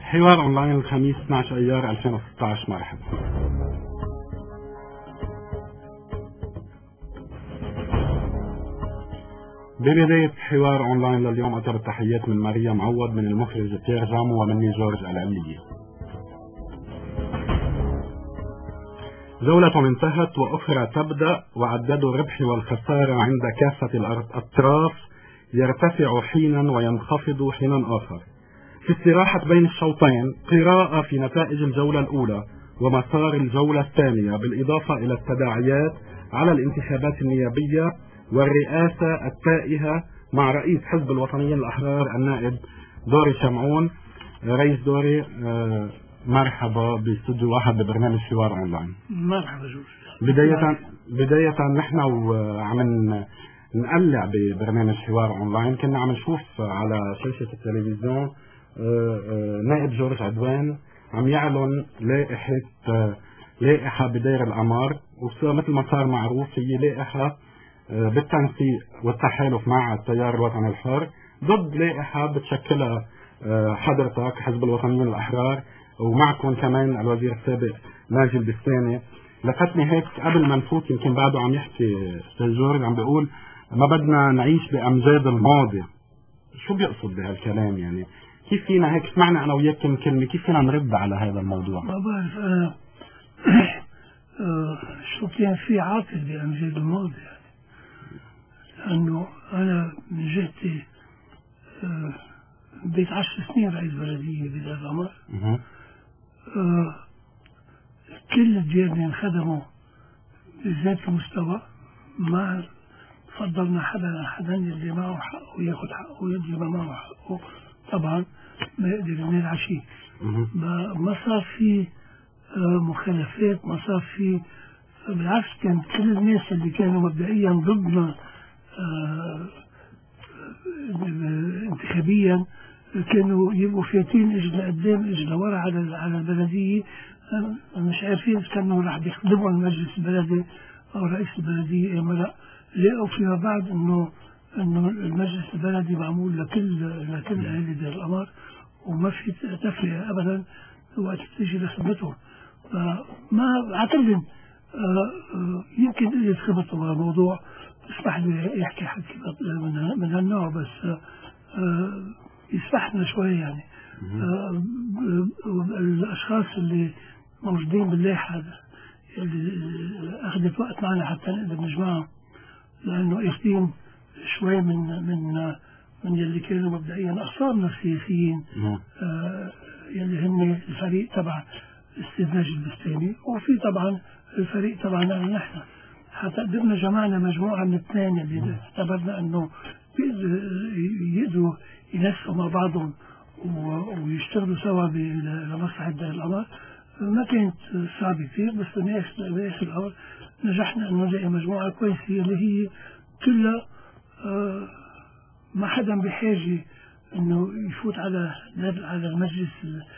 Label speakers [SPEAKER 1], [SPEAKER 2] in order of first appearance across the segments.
[SPEAKER 1] حوار اونلاين الخميس 12 ايار 2016. مرحبا. ببداية حوار اونلاين لليوم اطلب التحيات من ماريا معوض، من المخرج بيير جامو، ومني جورج العلية. جولة انتهت وأخرى تبدأ، وعداد الربح والخسارة عند كافة الأطراف يرتفع حينا وينخفض حينا آخر. في استراحة بين الشوطين قراءة في نتائج الجولة الأولى ومسار الجولة الثانية، بالإضافة إلى التداعيات على الانتخابات النيابية والرئاسة التائهة مع رئيس حزب الوطنيين الأحرار النائب دوري شمعون. رئيس دوري، مرحبا باستوديو واحد ببرنامج حوار اونلاين.
[SPEAKER 2] مرحبا جورج.
[SPEAKER 1] بداية نحن وعم نقلع ببرنامج حوار اونلاين كنا عم نشوف على شاشة التلفزيون نائب جورج عدوان عم يعلن لائحة بدير القمر، ومثل ما صار معروف هي لائحة بالتنسيق والتحالف مع التيار الوطني الحر ضد لائحة بتشكلها حضرتك حزب الوطنيين الأحرار، ومعكم كمان الوزير السابق ناجي البستاني. لفتني هيك قبل ما نفوت، يمكن بعده عم يحكي استاذ جورج عم بيقول ما بدنا نعيش بأمجاد الماضي. شو بيقصد بهالكلام؟ يعني كيف فينا هيك سمعنا أنا وياك كلمة، كيف فينا نرد على هذا الموضوع؟
[SPEAKER 2] ما بعرف أنا شو كان في عاطل بأمجاد الماضي، يعني لأنه أنا من جهتي بيت 10 سنين رئيس بلدية بدير القمر. كل الديرين انخدموا بذات المستوى، ما فضلنا حدا اللي معه حقه ياخد حقه واللي ما معه حقه طبعا ما يقدر ينال شيء. ما صار في مخالفات، ما صار في، بالعكس كان كل الناس اللي كانوا مبدئيا ضدنا انتخابيا كانوا يبقوا فاتين اجل لقدام اجل لورا على البلديه. مش عارفين اذا كانوا راح بيخدموا المجلس البلدي او رئيس البلديه ام لا. لقوا فيما بعد انه المجلس البلدي معمول لكل اهالي دير القمر، وما في تفرقه ابدا وقت تيجي لخدمتهم. ما اعتقد يمكن اللي خبطوا الموضوع اسمح لي يحكي حكي من هالنوع، بس يسمحنا شوي يعني. الاشخاص اللي موجودين باللائحة اللي اخذت وقت معنا حتى نقدر نجمعهم، لانه اخذين شوي من يلي كانوا مبدئيا اخصامنا السياسيين، يلي هم الفريق تبع الاستاذ ناجي البستاني، وفي طبعا الفريق تبعنا نحن. حتى قدرنا جمعنا مجموعة من اثنين اللي اعتبرنا انه يقدروا ينسقوا مع بعضهم ويشتغلوا سوا لمصلحة دير القمر. ما كانت صعبة كثير، بس بآخر الأمر نجحنا أن نلاقي مجموعة كويسة اللي هي كلها ما حدا بحاجة أنه يفوت على المجلس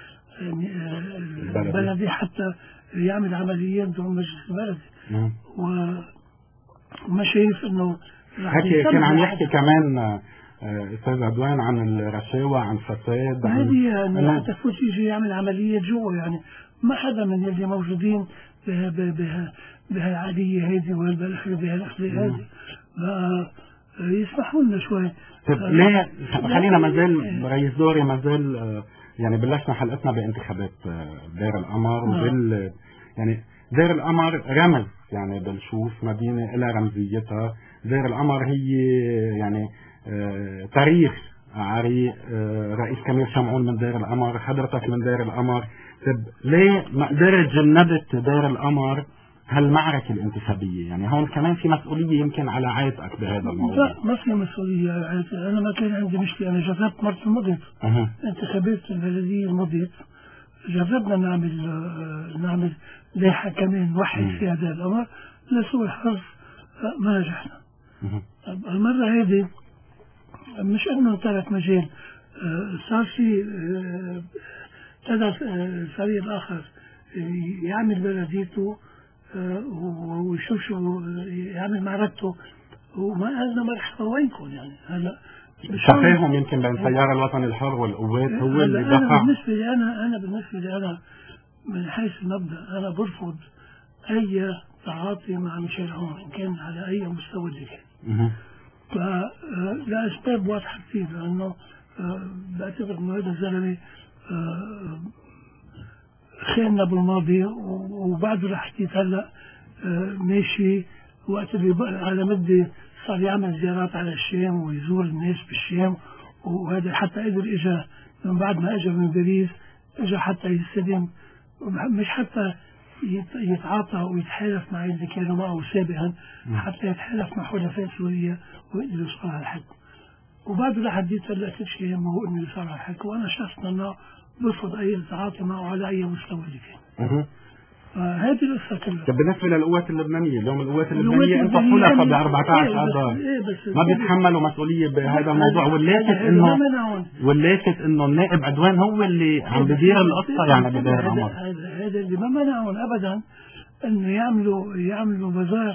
[SPEAKER 2] البلدي حتى يعمل عمليات دون مجلس البلدي. وما شايف أنه
[SPEAKER 1] حكي كان عم يحكي كمان استاذ عدوان عن الرشاوى، عن فساد،
[SPEAKER 2] هذه انه حتى فوت يجي يعمل عملية جوا، يعني ما حدا من اللي موجودين بهالعادية هذه وهالبلخة بهالأخلاق هذه ما يسمحوا لنا شوي.
[SPEAKER 1] ليه خلينا مازال رئيس دوري مازال يعني بلشنا حلقتنا بانتخابات دير القمر، يعني دير القمر رمز، يعني بنشوف مدينة إلى رمزيتها. دير القمر هي يعني تاريخ عريق. رئيس كميل شمعون من دير القمر، حضرتك من دير القمر. ليه ما قدرت جنبت دير القمر هالمعركة الانتخابية؟ يعني هون كمان في مسؤولية يمكن على عاتقك بهذا الموضوع.
[SPEAKER 2] لا، ما في مسؤولية على عاتقي. أنا ما كان عندي مشكلة. أنا جربت مرة المضيت انتخابات البلدية المضيت، جربنا نعمل لائحة كمان نوحد فيها دير القمر، لسوء الحظ ما نجحنا. المرة هذه مش انه ترك مجال، صار في الفريق الاخر يعمل بلديته ويشوف شو يعمل معركته، وما قالنا مرحبا وينكم. يعني هلا
[SPEAKER 1] تفاهم يمكن بين التيار الوطني الحر والقوات هو اللي دفع.
[SPEAKER 2] بالنسبة لي أنا من حيث المبدأ أنا برفض أي تعاطي مع ميشيل عون إن كان على أي مستوى كان. فلأسباب واضحة كثير، لأنه بعتبر إنه هذا الزلمة خاننا بالماضي وبعده رح حكيت هلا ماشي وقت اللي على مدة صار يعمل زيارات على الشام ويزور الناس بالشام، وهذا حتى قدر اجى من بعد ما اجى من باريس اجى حتى يستلم، مش حتى يتعاطى ويتحالف مع اللي كانوا معه سابقا، حتى يتحالف مع حلفاء سوريا ويقدر يوصل على الحكم. وبعد رح حديت هلا كل شيء هو انه يوصل على الحكم، وانا شخصنا انه برفض اي تعاطي معه على اي مستوى كان. هذه القصة كلها.
[SPEAKER 1] طب بالنسبة للقوات اللبنانية اليوم، القوات اللبنانية انت حلفاء ب 14 اذار ما بيتحملوا مسؤولية بهذا الموضوع، وليست انه النائب عدوان هو اللي عم بدير القصة يعني بداية الامر.
[SPEAKER 2] هذا اللي ما منعهم ابدا انه يعملوا بازار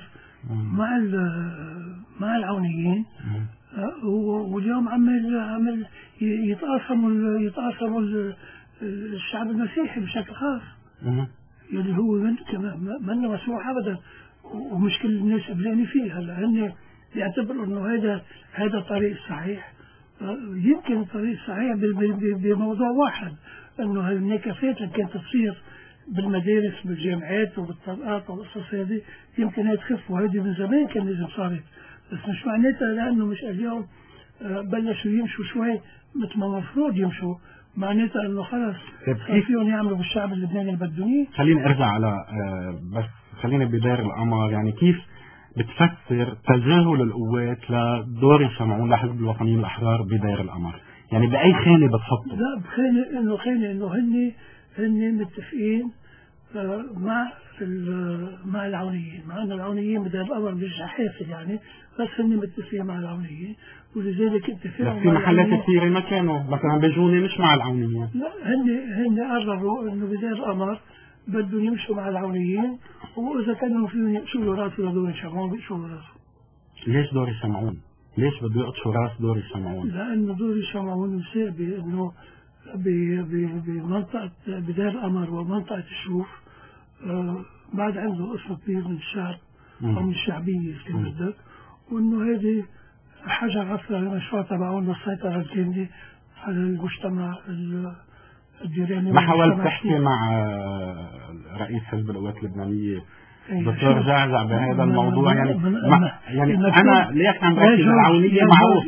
[SPEAKER 2] مع العونيين، واليوم عمل يتقاسموا الشعب المسيحي بشكل خاص. اللي هو منه مسموح ابدا، ومش كل الناس قبلاني فيه. هلا هن يعتبروا انه هذا الطريق الصحيح. يمكن الطريق الصحيح بموضوع واحد، انه النكافات اللي كانت تصير بالمدارس بالجامعات وبالطبقات والقصص هذه يمكن هي تخف، وهذه من زمان كان لازم صارت، بس مش معناتها لانه مش اليوم بلشوا يمشوا شوي مثل ما المفروض يمشوا معناتها انه خلص فيهم يعملوا بالشعب اللبناني اللي بدهم اياه.
[SPEAKER 1] خليني ارجع على بس خليني بداير الامر، يعني كيف بتفسر تجاهل القوات لدور شمعون لحزب الوطنيين الاحرار بداير الامر؟ يعني باي خانه بتحطه؟
[SPEAKER 2] لا بخانه انه هن متفقين مع العونيين، مع ان العونيين بداير الامر مش حافل يعني، بس هن متفقين مع العونيين، ولذلك اتفاقهم
[SPEAKER 1] في محلات كثيره ما كانوا مثلا بيجوني مش مع العونيين.
[SPEAKER 2] لا هن قرروا انه بداير الامر بدهم يمشوا مع العونيين، واذا كانوا فيهم يقشوا راسه لدور شمعون بيقشوا راسه.
[SPEAKER 1] ليش دور شمعون؟ ليش بده يقشوا راس دور شمعون؟
[SPEAKER 2] لانه دور شمعون مساء بانه بمنطقه بداير الامر ومنطقه الشوف بعد عنده قسم كبير من الشعب او من الشعبيه كما بدك، وانه هذه حاجه عصر المشروع تبعون السيطره الكامله على المجتمع الديراني.
[SPEAKER 1] ما حاولت تحكي مع رئيس حزب القوات اللبنانيه دكتور جعجع بهذا الموضوع؟ يعني انا ليش عم بركز العونيه؟ معروف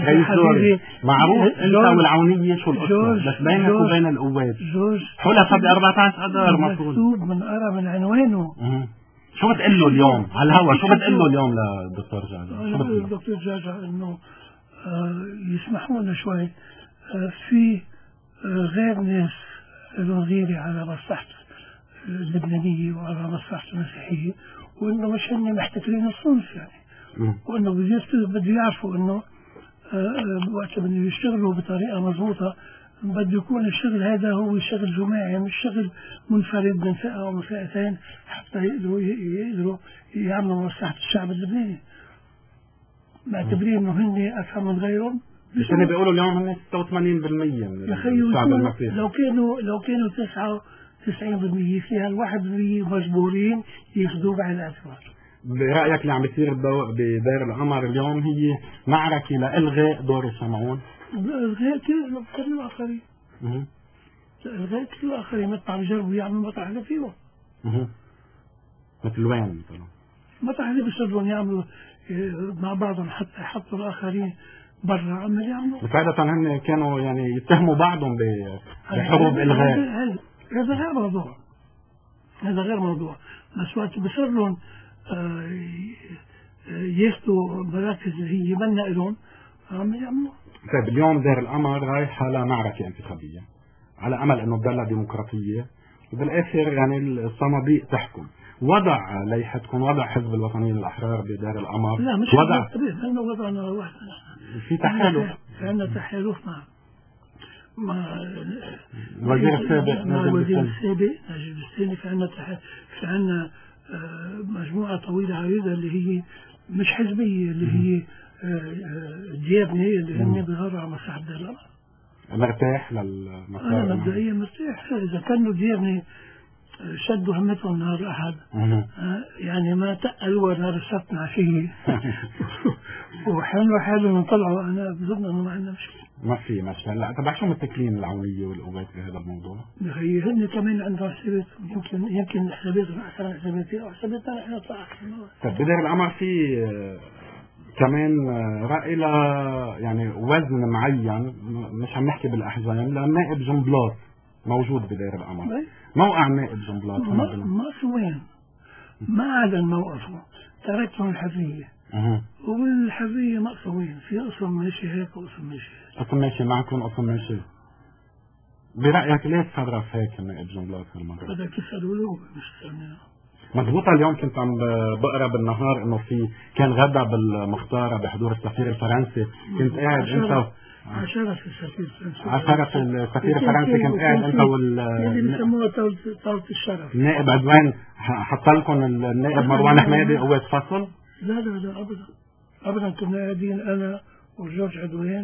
[SPEAKER 1] معروف انت والعونيه شو القصه، بس بينك وبين القوات حلفاء ب 14 اذار مفروض
[SPEAKER 2] مكتوب من عنوانه.
[SPEAKER 1] شو بتقول له اليوم على الهواء؟ شو بتقول له اليوم للدكتور جعجع؟
[SPEAKER 2] الدكتور جعجع انه يسمحوا لنا شوي في غير ناس لهم غيري على مصلحة اللبنانية وعلى مصلحة المسيحية، وإنه مش هن محتكرين الصنف يعني، وإنه بده يعرفوا إنه وقت بدهم يشتغلوا بطريقة مضبوطة بده يكون الشغل هذا هو شغل جماعي مش شغل منفرد من فئة أو من فئتين، حتى يقدروا يعملوا مصلحة الشعب اللبناني. معتبرين إنه هن أفهم من غيرهم.
[SPEAKER 1] بس أنا بيقولوا اليوم هن 86% من الشعب المسيحي.
[SPEAKER 2] لو كانوا 99% فيها 1% مجبورين ياخذوه بعين الاعتبار.
[SPEAKER 1] برأيك اللي عم بيصير بداير القمر اليوم هي معركة لإلغاء دور شمعون؟
[SPEAKER 2] إلغاء كل الآخرين. إلغاء كل الآخرين مثل عم يجربوا يعملوا مطرح اللي فيهم.
[SPEAKER 1] مثل وين مثلا؟
[SPEAKER 2] مطرح اللي بيصيروا يعملوا مع بعضهم حتى يحطوا الآخرين برا عم يعملوا.
[SPEAKER 1] بس عادة هن كانوا يعني يتهموا بعضهم بحروب إلغاء.
[SPEAKER 2] هذا غير موضوع. بس وقت بصير لهم ياخذوا مراكز اللي هي منا لهم عم يعملوا.
[SPEAKER 1] طيب اليوم داير القمر رايح على معركة انتخابية على أمل إنه تضلها ديمقراطية وبالآخر يعني الصناديق تحكم. وضع ليحتكم وضع حزب الوطنيين الأحرار بداير القمر؟
[SPEAKER 2] لا مش
[SPEAKER 1] وضع
[SPEAKER 2] لأنه وضعنا واحد.
[SPEAKER 1] في تحالف.
[SPEAKER 2] عندنا تحالف مع
[SPEAKER 1] الوزير السابق
[SPEAKER 2] نجيب السابق. في عندنا مجموعة طويلة عريضة اللي هي مش حزبية، اللي هي ديابني اللي هن بيغاروا على مساحة دير القمر.
[SPEAKER 1] مرتاح للمسار؟
[SPEAKER 2] أنا مبدئيا مرتاح. إذا كانوا ديابني شدوا همتهم نهار الأحد يعني ما تقلوا نهار السبت مع شيء وحلوا حالهم طلعوا. أنا بظن إنه ما عندنا مشكلة.
[SPEAKER 1] ما في مشكلة. لا طبعا شو متكلين العونية والقوات بهذا الموضوع؟
[SPEAKER 2] بخي هن كمان عندهم حسابات، يمكن حساباتهم أحسن من حساباتي أو حساباتنا إحنا طلع أحسن.
[SPEAKER 1] طيب بدير القمر في كمان رأي ل يعني وزن معين، مش عم نحكي بالأحزان، للنائب جنبلاط موجود بدير القمر. موقع النائب جنبلاط
[SPEAKER 2] مقصوين ما عدا موقفه، تركتهم الحرية والحرية مقصوين في قسم ماشي هيك وقسم ماشي هيك.
[SPEAKER 1] قسم ماشي معكم قسم ماشي. برأيك ليش صرف هيك النائب جنبلاط هالمرة؟
[SPEAKER 2] بدك تسألوا له مش تسألني.
[SPEAKER 1] مضبوطة. اليوم كنت عم بقرا بالنهار انه في كان غدا بالمختارة بحضور السفير الفرنسي، كنت قاعد انت
[SPEAKER 2] عشرة السفير الفرنسي.
[SPEAKER 1] عشرة السفير الفرنسي كنت قاعد انت
[SPEAKER 2] اللي بيسموها طاولة الشرف.
[SPEAKER 1] النائب عدوان حط لكم النائب مروان حمادي قوة فصل؟
[SPEAKER 2] لا ابدا ابدا. كنا قاعدين انا وجورج عدوان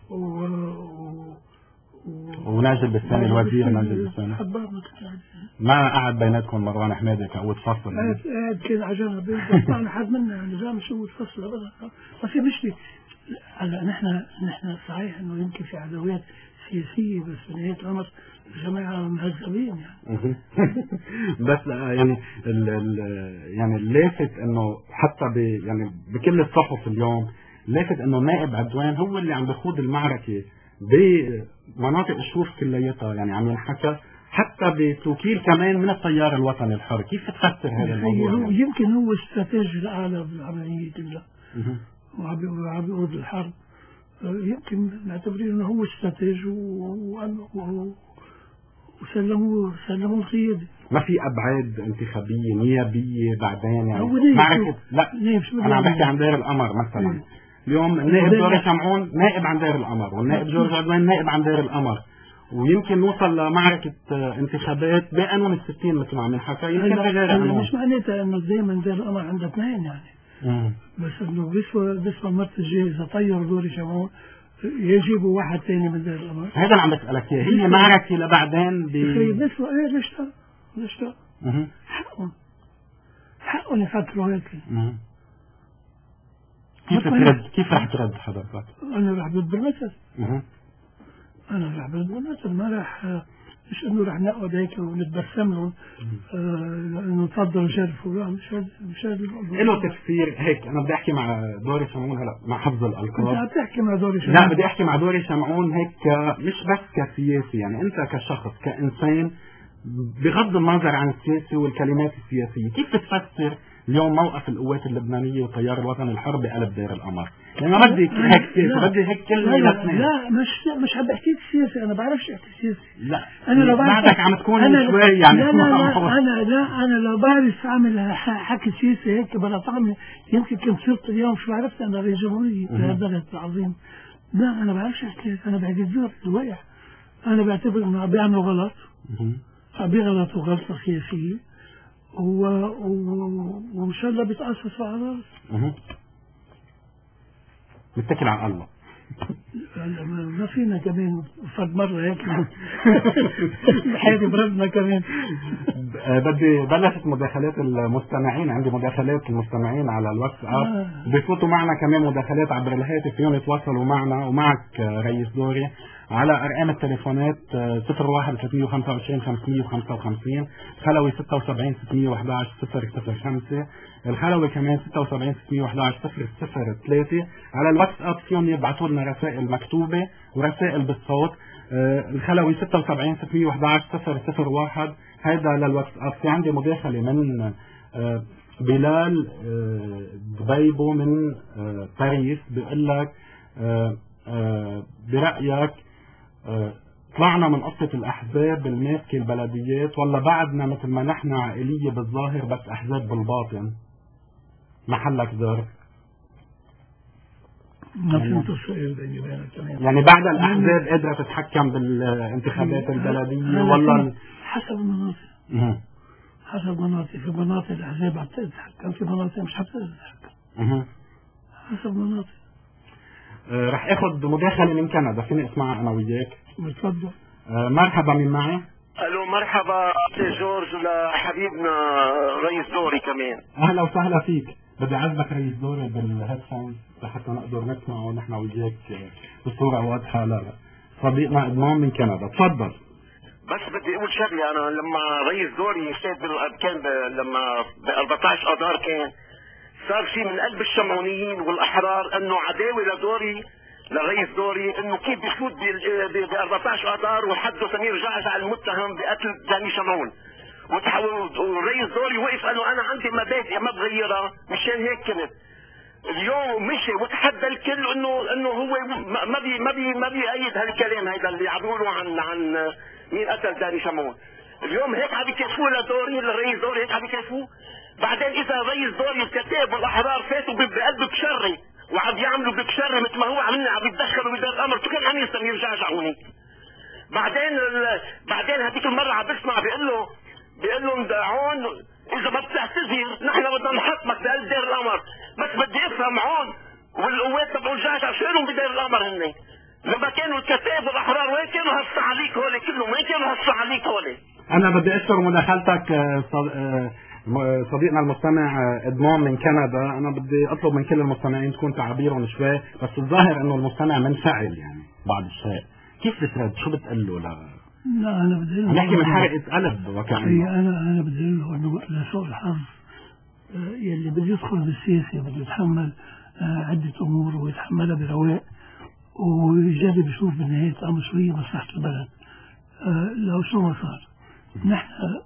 [SPEAKER 1] وناجل بستاني الوزير ناجل بستاني. ما قعد بيناتكم مروان حمادي كقوة فصل؟
[SPEAKER 2] قاعد كده عجلنا بس ما حد منا يعني لا مش قوة فصل ابدا. ما في مشكلة. هلا نحن صحيح انه يمكن في عدوات سياسية بس في نهاية الامر الجماعة مهذبين يعني.
[SPEAKER 1] بس يعني يعني اللافت انه حتى يعني بكل الصحف اليوم لافت انه نائب عدوان هو اللي عم بخوض المعركة بمناطق الشوف كلياتها، يعني عم ينحكى حتى بتوكيل كمان من التيار الوطني الحر. كيف تفسر هذا الموضوع؟
[SPEAKER 2] يعني يمكن هو استراتيجي الاعلى بالعملية كلها وعم بيقود الحرب. يمكن نعتبرين انه هو استراتيجي وسلموه القيادة.
[SPEAKER 1] ما في ابعاد انتخابيه نيابيه بعدين يعني
[SPEAKER 2] معركه؟
[SPEAKER 1] لا انا عم بحكي عن دير القمر مثلا. اليوم النائب دوري شمعون نائب عن دير القمر، والنائب جورج عدوان نائب عن دير القمر، ويمكن نوصل لمعركه انتخابات بقانون الستين مثل ما عم نحكى. يمكن غير
[SPEAKER 2] مش معناتها انه دائما دير القمر عندها اثنين يعني. بس انه بيسوى مرت الجاهزه طير دوري شمعون يجيبوا واحد ثاني من دير القمر.
[SPEAKER 1] هذا اللي عم بسألك اياه. هي معركة لبعدين
[SPEAKER 2] بيسوى ليش لا حقهم يفكروا هيك.
[SPEAKER 1] كيف رح ترد حضرتك؟
[SPEAKER 2] انا رح برد بالمثل. انا رح برد بالمثل. ما رح مش انه رح نقعد هيك ونتبسم لهم انه تفضلوا شرفوا. لا مش هذا الموضوع.
[SPEAKER 1] له تفسير هيك. انا بدي احكي مع دوري شمعون هلا مع حفظ الالقاب.
[SPEAKER 2] انت عم تحكي مع دوري شمعون؟
[SPEAKER 1] لا بدي احكي مع دوري شمعون هيك مش بس كسياسي، يعني انت كشخص كانسان بغض النظر عن السياسي والكلمات السياسيه، كيف بتفسر اليوم موقف القوات اللبنانيه والتيار الوطني الحر بقلب دير القمر؟ يعني ما بدي هيك سياسي، بدي هيك كلمه لاثنين.
[SPEAKER 2] لا مش عم بحكيك سياسي. انا بعرفش احكي سياسي.
[SPEAKER 1] لا
[SPEAKER 2] انا لو
[SPEAKER 1] بعدك عم تكون شوي يعني.
[SPEAKER 2] انا لو بعرف اعمل حكي سياسي هيك بلا طعم يمكن كنت صرت اليوم شو عرفت انا رئيس جمهورية البلد العظيم. لا انا بعرفش احكي. انا بعد الزور الوقع. انا بعتبر انه عم بيعملوا غلط، عم بيغلطوا غلطة سياسية وإن شاء الله بيتأسسوا على رأس.
[SPEAKER 1] نتكل على الله.
[SPEAKER 2] ما فينا كمان فرد مرة هيك حياتي بردنا كمان.
[SPEAKER 1] بدي بلشت مداخلات المستمعين. عندي مداخلات المستمعين على الواتساب. بيفوتوا معنا كمان مداخلات عبر الهاتف، فيهم يتواصلوا معنا ومعك رئيس دوري على ارقام التليفونات 01 325 555 الخلوي 76 611 005 الخلوي كمان 76 611 003. على الواتساب فيهم يبعثوا لنا رسائل مكتوبة ورسائل بالصوت. الخلوي 76 611 001 هيدا للواتساب. في عندي مداخلة من بلال دبيبو من باريس بيقول لك برأيك طلعنا من قصة الأحزاب الماسكة البلديات ولا بعدنا مثل ما نحن عائلية بالظاهر بس أحزاب بالباطن؟ محلك ظرف.
[SPEAKER 2] ما فهمت السؤال بيني وبينك كمان.
[SPEAKER 1] يعني بعد الأحزاب قادرة تتحكم بالانتخابات البلدية ولا
[SPEAKER 2] حسب المناطق؟ حسب مناطق. في مناطق الأحزاب عم تتحكم، في مناطق مش حتقدر تتحكم. حسب مناطق.
[SPEAKER 1] رح اخذ مداخله من كندا، فيني اسمعها انا وياك؟
[SPEAKER 2] بتفضل.
[SPEAKER 1] مرحبا، من معي؟
[SPEAKER 3] الو مرحبا اخي جورج، لحبيبنا رئيس دوري كمان.
[SPEAKER 1] اهلا وسهلا فيك. بدي اعذبك رئيس دوري بالهيدفون لحتى نقدر نسمع ونحن وياك بصوره واضحه. لا صديقنا ادمان من كندا، تفضل.
[SPEAKER 3] بس بدي اقول شغله، انا لما رئيس دوري كان لما ب 14 اذار كان صار شيء من قلب الشمعونيين والاحرار انه عداوه لدوري لرئيس دوري، انه كيف بيفوت ب 14 اذار وحده سمير جعجع المتهم بقتل داني شمعون، والرئيس دوري وقف قال له انا عندي مبادئ ما بغيرها، مشان هيك كنت اليوم مشي وتحدى الكل انه هو ما بيأيد هالكلام هيدا اللي عم بيقولوا عن مين قتل داني شمعون. اليوم هيك عم يكشفوه لدوري، للرئيس دوري هيك عم يكشفوه. بعدين اذا رئيس دوري الكتاب والاحرار فاتوا بقلب بشري وعم يعملوا بكشري مثل ما هو عم يتدخلوا بدار الامر، شو كان عم يسمي يرجع هونيك. بعدين هذيك المره عم بسمع بيقول له هون اذا ما بتعتذر نحن بدنا نحطمك بقلب دير القمر. بس بدي افهم هون والقوات تبعوا الجعجع شالهم بدير القمر هن لما كانوا الكتاب والاحرار، وين كانوا هالصعاليك هول كلهم؟ وين كانوا هالصعاليك هول؟
[SPEAKER 1] انا بدي اشكر مداخلتك صديقنا المستمع ادمان من كندا. انا بدي اطلب من كل المستمعين تكون تعابيرهم شوي، بس الظاهر انه المستمع منفعل يعني بعض الشيء. كيف بترد؟ شو بتقول له؟
[SPEAKER 2] لا انا بدي له
[SPEAKER 1] نحكي من حرقة قلب وكأنه
[SPEAKER 2] انا بدي له انه لسوء الحظ يلي بده يدخل بالسياسه بده يتحمل عده امور ويتحملها برواق ويجرب يشوف بالنهايه الامر شو هي مصلحه البلد. لو شو ما صار نحن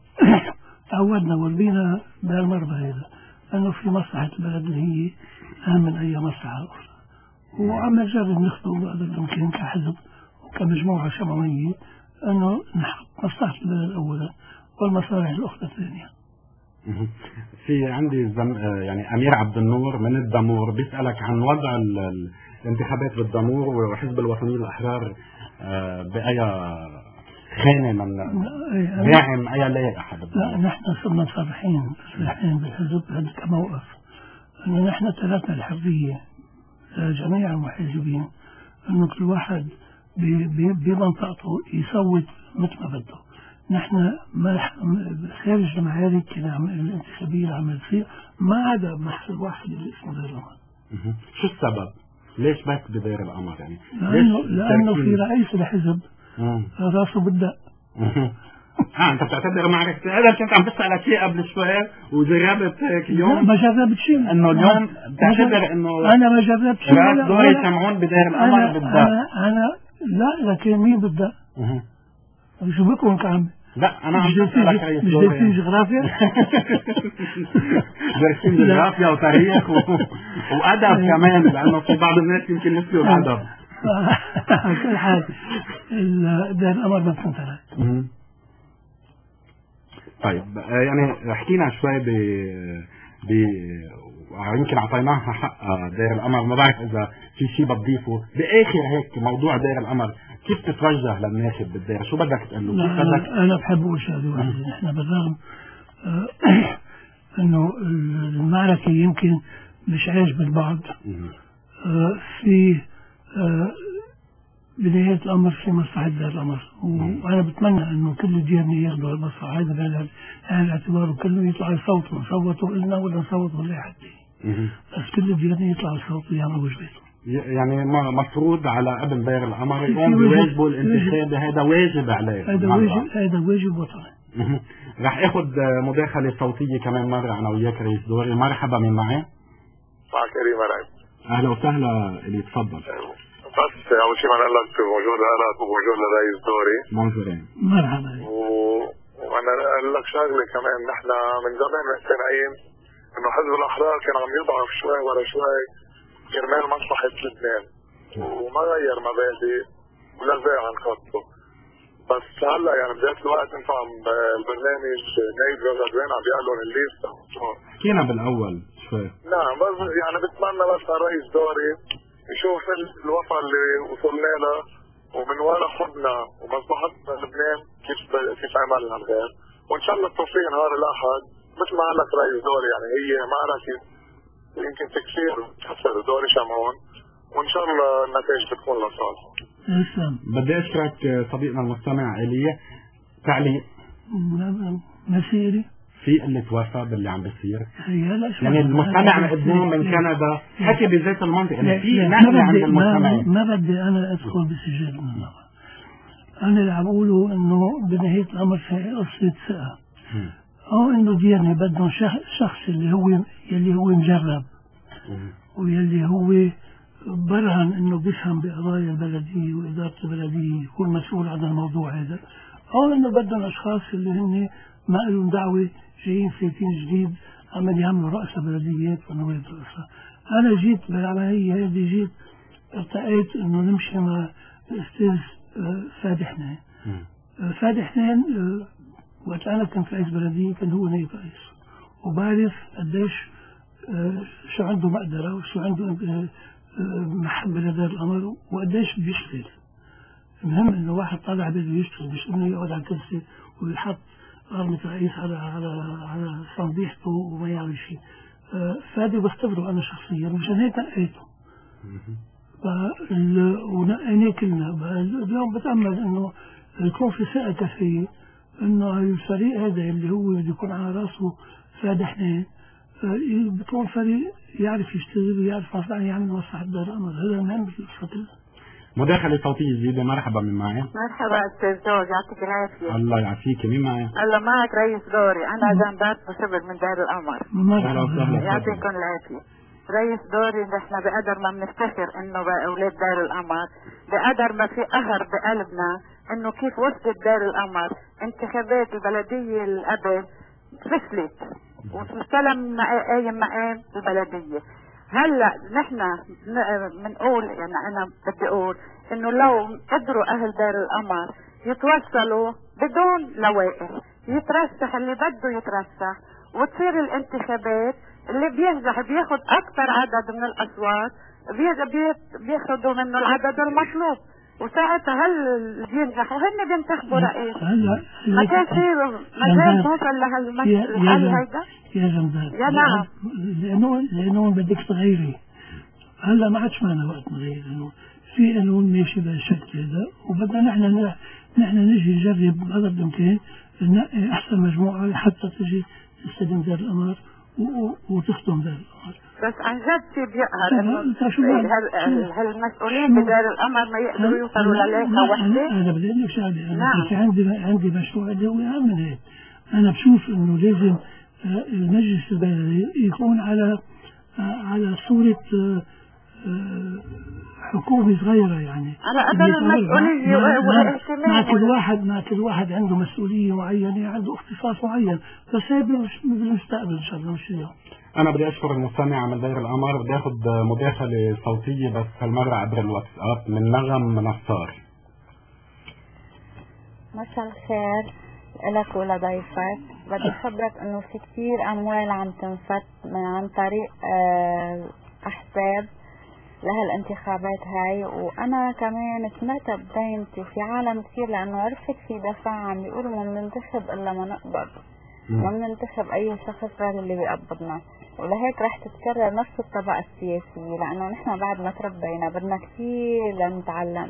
[SPEAKER 2] تعودنا وربينا بهالمرة هذا انه في مصلحه البلد اللي هي اهم من اي مصلحه اخرى، وعم نجرب نخدم بقدر الامكان كحزب وكمجموعه شمعونيه انه نحط مصلحه البلد اولا والمصالح الاخرى ثانيا.
[SPEAKER 1] في عندي يعني امير عبد النور من الدمور بيسالك عن وضع الانتخابات بالدمور وحزب الوطنيين الاحرار باي خانه من داعم اي لائحه.
[SPEAKER 2] لا نحن صرنا صريحين بالحزب كموقف انه نحن تركنا الحريه لجميع المحزبين انه كل واحد بمنطقته يصوت مثل ما بده. نحن خارج المعارك الانتخابيه اللي عم تصير ما عدا محل واحد اللي اسمه دير القمر.
[SPEAKER 1] شو السبب؟ ليش بس بدير القمر يعني؟
[SPEAKER 2] لانه في رئيس الحزب راسه بالدق.
[SPEAKER 1] انت بتعتبر معركة هذا كنت عم بسألك اياه قبل شوي وجربت هيك يوم؟
[SPEAKER 2] ما جربت شيء.
[SPEAKER 1] انه اليوم بتعتبر انه
[SPEAKER 2] انا ما جربت شيء.
[SPEAKER 1] راس دوري يسمعون بدير القمر بالدق.
[SPEAKER 2] انا لا لكن مين بالدق؟ شو بكون كعم؟
[SPEAKER 1] لا انا عم بسألك رئيس
[SPEAKER 2] مش دارسين جغرافيا؟
[SPEAKER 1] دارسين جغرافيا وتاريخ وادب كمان، لانه في بعض الناس يمكن نسيوا الادب.
[SPEAKER 2] على كل حال دير القمر ما بتنتهي.
[SPEAKER 1] طيب يعني حكينا شوي يمكن اعطيناها حق دير القمر. ما بعرف اذا في شيء بتضيفه باخر هيك موضوع دير القمر. كيف تتوجه للناخب بالدير؟ شو بدك تقول له؟
[SPEAKER 2] انا بحب اقول شغله واحده. نحن بالرغم انه المعركه يمكن مش عاجبه البعض، في بداية الأمر في مصلحة دير القمر، وأنا بتمنى إنه كل الجيرانيين ياخذوا المصلحة هذا بعين الاعتبار وكله يطلع يصوتوا، نصوتوا إلنا ولا نصوتوا لأي حد، بس كل الجيرانيين يطلعوا يصوتوا يعملوا واجباتهم. يعني
[SPEAKER 1] مفروض على ابن دير القمر يقوم بواجبه الانتخابي، هذا واجب عليه.
[SPEAKER 2] هذا واجب وطني.
[SPEAKER 1] رح اخذ مداخلة صوتية كمان مرة أنا وياك رئيس دوري. مرحبا، من معي؟
[SPEAKER 4] معك كريم مرعب.
[SPEAKER 1] أهلا وسهلا، اللي يتفضل.
[SPEAKER 4] بس أول شيء بدي أقول لك بونجور لك وبونجور لرئيس دوري.
[SPEAKER 1] بونجورين.
[SPEAKER 2] مرحبا.
[SPEAKER 4] وأنا أقول لك شغلة كمان، نحن من زمان مقتنعين إنه حزب الأحرار كان عم يضعف شوي ورا شوي كرمال مصلحة لبنان، وما غير مبادئ ولا زاع عن خطه. بس هلا يعني بداية الوقت انت عم البرنامج نايب جوزادوين عم بيقلن الليستا.
[SPEAKER 1] حكينا بالاول شوي.
[SPEAKER 4] نعم بس يعني بتمنى بس الرئيس دوري يشوف الوفا اللي وصلنا له ومن ورا حبنا ومصلحتنا لبنان كيف عملنا الغير، وان شاء الله التوفيق نهار الاحد مثل ما قال لك رئيس دوري. يعني هي معركة يمكن تكسير وتكسر دوري شمعون، وان شاء الله النتائج بتكون لصالح.
[SPEAKER 1] بدي اشكرك صديقنا المستمع ايليا. تعليق
[SPEAKER 2] مسيري
[SPEAKER 1] في اللي توافق باللي عم بيصير؟
[SPEAKER 2] يعني
[SPEAKER 1] المستمع مقدم من كندا حكي بذات المنطق انه في نقله عند المستمعين.
[SPEAKER 2] ما بدي انا ادخل بسجل منه. انا اللي عم بقوله انه بنهايه الامر في قصه ثقه او انه ديانه بدهم شخص اللي هو مجرب واللي هو برهن انه بيفهم بقضايا البلديه واداره البلديه يكون مسؤول عن الموضوع هذا، او انه بدهم اشخاص اللي هن ما لهم دعوه جايين فايتين جديد عمال يعملوا رؤساء بلديات ونواب رؤساء. انا جيت بالعمليه هذه جيت ارتقيت انه نمشي مع الاستاذ فادي حنان. فادي حنان وقت انا كنت رئيس بلديه كان هو نائب رئيس، وبعرف قديش شو عنده مقدره وشو عنده محبه لدار الامر وقديش بيشتغل. المهم انه واحد طالع بده يشتغل مش انه يقعد على الكرسي ويحط قرمة رئيس على صنديحته وما يعمل شيء. فادي بختبره انا شخصيا مشان هيك نقيته. ونقيناه كلنا. اليوم بتأمل انه يكون في ثقة كافية انه الفريق هذا اللي هو بده يكون على راسه فادي حنان بيكون فريق يعرف يشتغل ويعرف مصلحة يعمل مصلحة دار الأمر. هذا مهم بالفترة.
[SPEAKER 1] مداخلة صوتية جديدة. مرحبا، من معي؟
[SPEAKER 5] مرحبا أستاذ جورج، يعطيك العافية.
[SPEAKER 1] الله يعافيك. مين معي؟
[SPEAKER 5] الله معك رئيس دوري. أنا جنبات بشبر من دار القمر.
[SPEAKER 1] مرحبا،
[SPEAKER 5] يعطيكم العافية. رئيس دوري نحن بقدر ما بنفتخر إنه بأولاد دار القمر، بقدر ما في قهر بقلبنا إنه كيف وصلت دار القمر انتخابات البلدية القبل فشلت واستلم قايم مقام البلدية. هلا نحن بنقول يعني انا بدي اقول انه لو قدروا اهل دار القمر يتوصلوا بدون لوائح، يترشح اللي بده يترشح وتصير الانتخابات اللي بينجح بياخد اكثر عدد من الاصوات بياخدوا منه العدد المطلوب، وساعتها هل بينجحوا هن بينتخبوا رئيس. ما كان في مجال توصل لهالحل هيدا
[SPEAKER 2] يا جمدان.
[SPEAKER 5] يا نعم.
[SPEAKER 2] لانه بدك تغيري. هلا ما عادش معنا وقت نغير، لانه في قانون ماشي بهالشكل هذا، وبدنا نحن نجي نجرب بقدر الامكان ننقي احسن مجموعه حتى تجي تستلم دار القمر وتخدم دار القمر.
[SPEAKER 5] بس عن جد في بيقهر هالمسؤولين بدار القمر ما يقدروا يوصلوا للايقه وحده.
[SPEAKER 2] انا بدي اقول لك شغله، انا عندي مشروع اللي هو اهم من هيك. انا بشوف انه لازم المجلس البلدي يكون على صورة حكومة صغيرة، يعني
[SPEAKER 5] على قدر المسؤولية والاهتمام.
[SPEAKER 2] مع كل واحد عنده مسؤولية معينة، عنده اختصاص معين، بس هي بالمستقبل ان شاء الله مش اليوم.
[SPEAKER 1] انا بدي اشكر المستمع من دير القمر. بدي اخذ مداخلة صوتية بس هالمرة عبر الواتساب من نغم نصار.
[SPEAKER 6] مساء الخير لك ولضيفك. بدي خبرك انه في كتير اموال عم تنفت عن طريق احزاب لهالانتخابات هاي، وانا كمان سمعت ببينتي وفي عالم كتير لانه عرفت في دفاع عم بيقولوا ما بننتخب الا ما نقبض، ما بننتخب اي شخص غير اللي بيقبضنا، ولهيك رح تتكرر نفس الطبقة السياسية لانه نحن بعد ما تربينا بدنا كتير لنتعلم.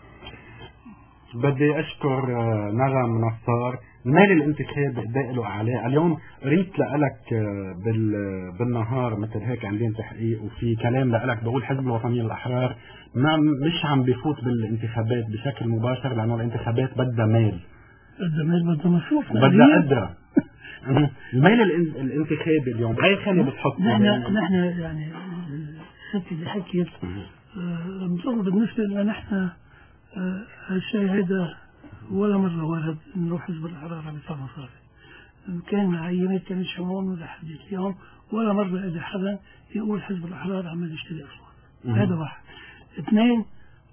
[SPEAKER 1] بدي اشكر نغم نصار. المال الانتخاب له علاقه. اليوم قريت لك بالنهار مثل هيك عندنا تحقيق وفي كلام لك بقول حزب الوطنيين الاحرار ما مش عم بيفوت بالانتخابات بشكل مباشر لانه الانتخابات بدها مال.
[SPEAKER 2] بدها مصروف
[SPEAKER 1] وبدها قدره. المال الانتخابي اليوم اي خلي بتحط.
[SPEAKER 2] نحن يعني الست اللي حكيت بالنسبه لنا نحن هالشيء هذا ولا مرة ورد انه حزب الاحرار عم يدفع مصاري. كان مع ايامات كان يشمون لحد اليوم ولا مرة اذا حدا يقول حزب الاحرار عمال يشتري اصوات. هذا واحد. اثنين،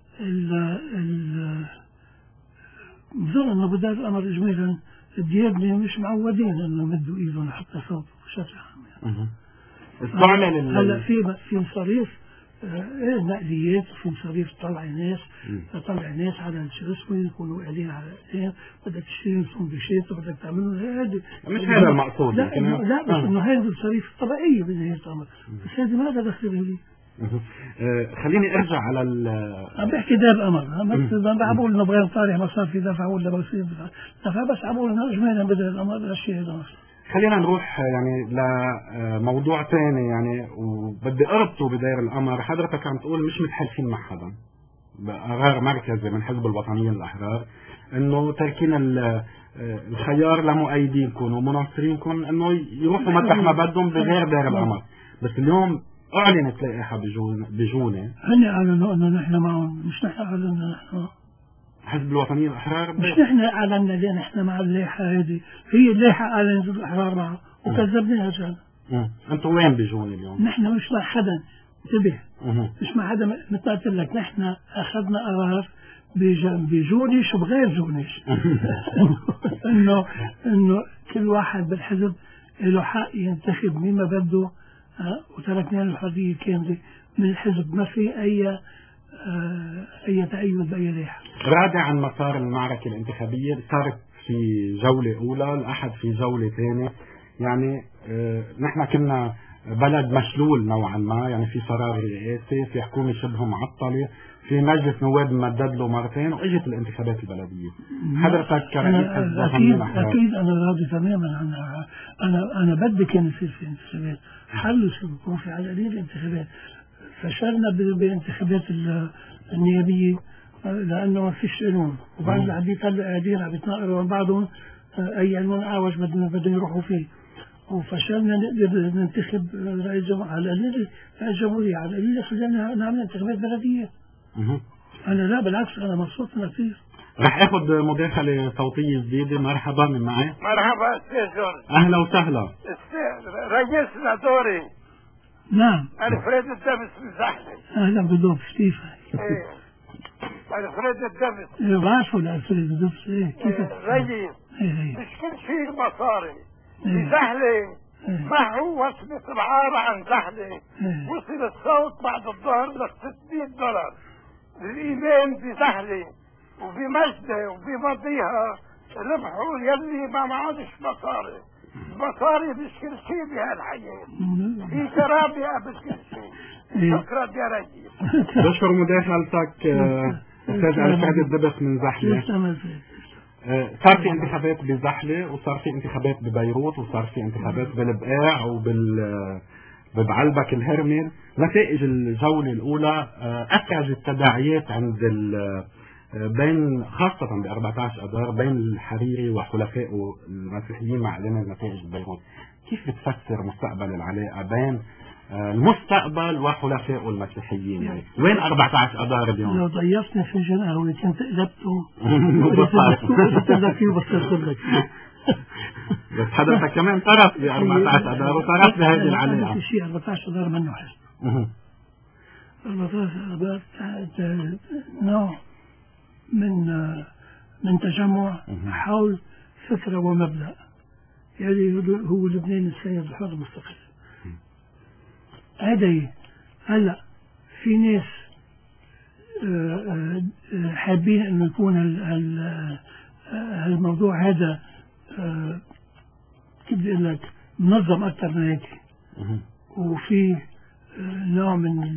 [SPEAKER 2] بظن انه بدار الامر اجمالا الديابني مش معودين انه يمدوا ايدهم لحتى صوت بشكل عام. هلا في مصاريف نقليات وفي مصاريف طلع ناس على شو اسمه يكونوا قاعدين على ايديهم، بدك تشتري سندويشات وبدك تعملوا هذا
[SPEAKER 1] مش هذا المقصود.
[SPEAKER 2] لا بس انه هذه المصاريف الطبيعيه بدها الامر، بس هذه ما لها دخل لي.
[SPEAKER 1] خليني ارجع على
[SPEAKER 2] عم بحكي دار الامر، ما بقول انه بغير طارح ما صار في دفع ولا بصير دفع، بس عم بقول انه اجمالا بدل الامر الاشياء هذا.
[SPEAKER 1] خلينا نروح يعني لموضوع ثاني يعني، وبدي اربطه بداير الامر. حضرتك عم تقول مش متحالفين مع حدا، قرار مركزي من حزب الوطنيين الاحرار انه تركين الخيار لمؤيدينكم ومناصرينكم انه يروحوا مطرح ما بدهم بغير داير الامر. بس اليوم اعلنت لائحه بجونه،
[SPEAKER 2] هن اعلنوا انه نحن معهم، مش نحن اعلنا نحن
[SPEAKER 1] حزب الوطنيين الاحرار،
[SPEAKER 2] مش نحن اعلنا ليه نحن مع اللائحه هذه، هي اللائحه اعلنت الاحرار معه وكذبناها رجال.
[SPEAKER 1] انتوا وين بجونه اليوم؟
[SPEAKER 2] نحن مش مع حدا، انتبه، مش مع حدا. مثل قلت لك نحن اخذنا قرار بجونش وبغير جونش انه كل واحد بالحزب له حق ينتخب مين ما بده، وتركنا الحريه كامله من الحزب، ما في اي تأيد باي لائحه.
[SPEAKER 1] رادع عن مسار المعركه الانتخابيه، صارت في جوله اولى، الاحد في جوله ثانيه، يعني نحن كنا بلد مشلول نوعا ما، يعني في فراغ رئاسي، في حكومه شبه معطله، في مجلس نواب ممدد له مرتين، واجت الانتخابات البلديه. حضرتك كرئيس حزب وطنيين احرار
[SPEAKER 2] اكيد انا راضي تماما عنها. انا بدي كان يصير في انتخابات، حلوا يكون في على القليل انتخابات. فشلنا بالانتخابات النيابيه لانه ما فيش قانون، وبعد العديد قاعدين عم يتناقروا عن بعضهم اي عنوان اعوج بدهم يروحوا فيه، وفشلنا نقدر ننتخب رئيس جمهورية على القليل. رئيس جمهورية على القليل خلينا نعمل انتخابات بلدية. أنا لا بالعكس، أنا مبسوط منها كثير.
[SPEAKER 1] رح اخذ مداخلة صوتية جديدة. مرحبا، من معي؟
[SPEAKER 7] مرحبا استاذ جورج.
[SPEAKER 1] اهلا وسهلا.
[SPEAKER 7] رئيسنا دوري.
[SPEAKER 2] نعم.
[SPEAKER 7] الفريد الدبس من زحلة.
[SPEAKER 2] اهلا بدوب كيف؟
[SPEAKER 7] ايه الفريد الدبس.
[SPEAKER 2] ايه بعرفه الفريد الدبس. ايه كيف؟
[SPEAKER 7] رئيس.
[SPEAKER 2] ايه
[SPEAKER 7] مش كل شيء المصاري. زحلة ما هو وصلت العار عن زحلة. وصل الصوت بعد الظهر ل $600. الإيمان بزحلة وبمجدة وبمضيها ربحوا يلي ما معادش مصاري. المصاري مش كل شيء بهالحياة، في كرامة قبل كل شيء. شكرا يا رجل.
[SPEAKER 1] بشكر مداخلتك أستاذ الفريد الدبس من زحلة. صار في انتخابات بزحلة، وصار في انتخابات ببيروت، وصار في انتخابات بالبقاع ببعلبك الهرمل. نتائج الجولة الأولى أفرجت تداعيات عند بين خاصة ب 14 أذار بين الحريري وحلفائه المسيحيين مع إعلان النتائج ببيروت. كيف بتفسر مستقبل العلاقة بين المستقبل وحلفائه المسيحيين؟ يعني وين 14 أذار اليوم؟
[SPEAKER 2] لو ضيفتني في جنقاوي كنت قلبته فيه وبصرت لك.
[SPEAKER 1] بس حضرتك كمان طرف ب 14 أذار وطرف بهذه العلاقة.
[SPEAKER 2] في شيء 14 أذار منه حزب. 14 أذار نوع من تجمع حول فكرة ومبدأ، يعني هو لبنان السيد الحر المستقل. هلا في ناس حابين انه يكون الموضوع هذا كيف بدي اقول لك منظم اكثر من هيك، وفي نوع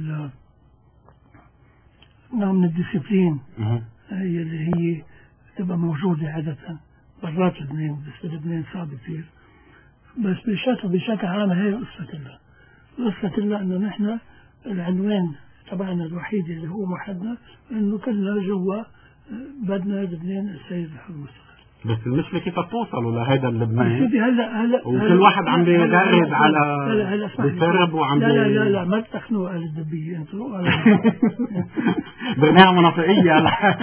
[SPEAKER 2] من الديسيبلين هي اللي هي تبقى موجودة عادة برات لبنان، بس لبنان صعب كثير. بس بشكل عام هي القصة كلها انه نحن العنوان تبعنا الوحيد اللي هو وحدنا انه كلنا جوا بدنا لبنان السيد الحر المستقل.
[SPEAKER 1] بس المشكلة كيف توصلوا لهذا اللبنان؟
[SPEAKER 2] هلا
[SPEAKER 1] وكل واحد عم بيغرد على بسرب وعم
[SPEAKER 2] لا ما تخنوا على الدبية انتوا
[SPEAKER 1] برنامج مناطقية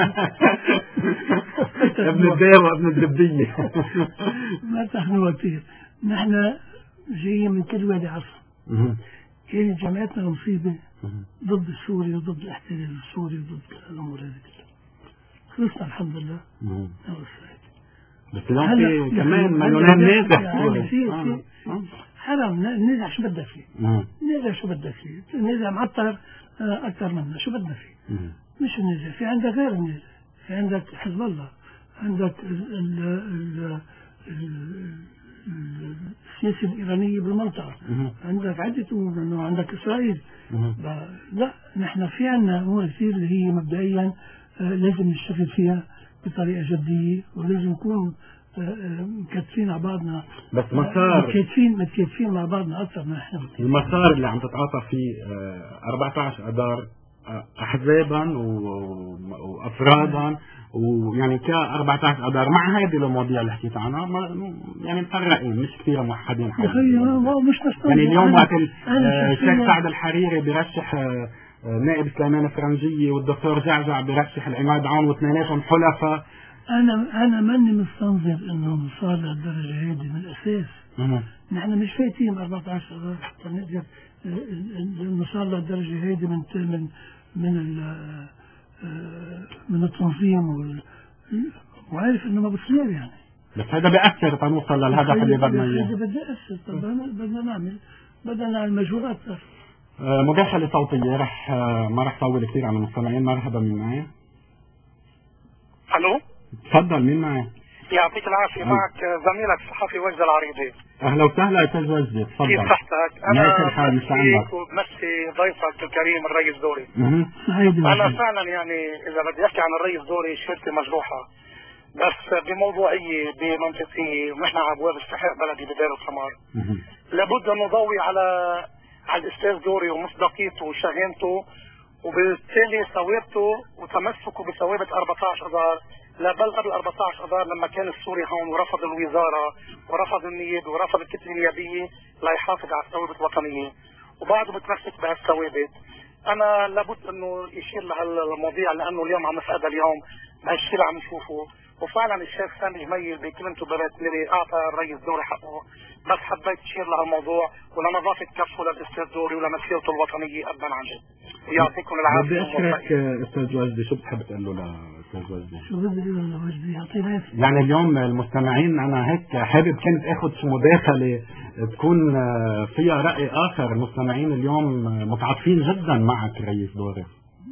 [SPEAKER 1] ابن الدير وابن الدبية.
[SPEAKER 2] ما تخنوا كثير. نحن جايين من كل وادي عصر. كانت جماعتنا مصيبة ضد السوري وضد الاحتلال السوري وضد الأمور هذه كلها. خلصنا الحمد لله.
[SPEAKER 1] بس اليوم في كمان مليونين نازح.
[SPEAKER 2] حرام نزع شو بدك فيه؟ نزع شو بدك فيه؟ نزع معطر أكثر منا، شو بدنا فيه؟ مش النزع، في عندك غير النزع، في عندك حزب الله، عندك السياسة الإيرانية بالمنطقة. عندك عدة أمور، إنه عندك إسرائيل. لا نحن في عنا أمور كثير اللي هي مبدئيا لازم نشتغل فيها بطريقة جدية، ولازم نكون مكتفين على بعضنا.
[SPEAKER 1] بس مسار
[SPEAKER 2] متكاتفين مع بعضنا أكثر من إحنا.
[SPEAKER 1] المسار اللي عم تتعاطى فيه 14 أدار أحزابا وأفرادا ويعني ك 14 أدار مع هذه المواضيع اللي حكيت عنها يعني مفرقين مش كثير موحدين.
[SPEAKER 2] مش
[SPEAKER 1] يعني اليوم وقت الشيخ سعد الحريري بيرشح نائب سليمان فرنجية والدكتور جعجع بيرشح العماد عون واثنيناتهم حلفاء.
[SPEAKER 2] أنا ماني مستنظر إنه نوصل للدرجة هذه من الأساس. نحن مش فايتين 14 أدار حتى نقدر نوصل للدرجة هذه من التنظيم وعارف إنه ما بصير يعني.
[SPEAKER 1] بس هذا بيأثر تنوصل للهدف اللي بدنا إياه.
[SPEAKER 2] هذا بده يأثر. طب بدنا نعمل مجهود أكثر.
[SPEAKER 1] مداخلة صوتية ما رح طول كثير على المستمعين. مرحبا، مين معي؟
[SPEAKER 7] الو،
[SPEAKER 1] تفضل، مين معي؟
[SPEAKER 7] يعطيك العافية. معك زميلك الصحفي وجدي العريضي.
[SPEAKER 1] اهلا وسهلا استاذ وجدي، تفضل.
[SPEAKER 7] كيف صحتك؟ انا
[SPEAKER 1] بمسيك
[SPEAKER 7] وبمسي ضيفك الكريم الرئيس دوري. انا فعلا يعني اذا بدي احكي عن الرئيس دوري شهرتي مجروحة، بس بموضوعية بمنطقية، ونحن على ابواب استحقاق بلدي بدار الخمار. لابد ان نضوي على الاستاذ دوري ومصداقيته وشهامته، وبالتالي ثوابته وتمسكه بثوابت 14 أدار، لا بل قبل 14 أدار لما كان السوري هون ورفض الوزارة ورفض النيابة ورفض الكتله النيابية ليحافظ على الثوابت الوطنية، وبعده بتمسك بهالثوابت. أنا لابد إنه يشير لهالمواضيع، لأنه اليوم عم نفقدها اليوم بهالشيء اللي عم نشوفه. وفعلا الشيخ سامي جميل بكلمته ببيت ميري أعطى الرئيس دوري حقه، بس حبيت تشير لهالموضوع ولنظافة كفه للاستاذ دوري ولمسيرته الوطنية أبا عن جد. يعطيكم العافية.
[SPEAKER 1] بدي أشكرك أستاذ وجدي. شو بتحب تقول له لأستاذ وجدي؟
[SPEAKER 2] شو بدي أقول له وجدي؟ يعطيه
[SPEAKER 1] يعني اليوم المستمعين أنا هيك حابب كنت أخذ شو مداخلة تكون فيها رأي آخر. المستمعين اليوم متعاطفين جدا معك رئيس دوري.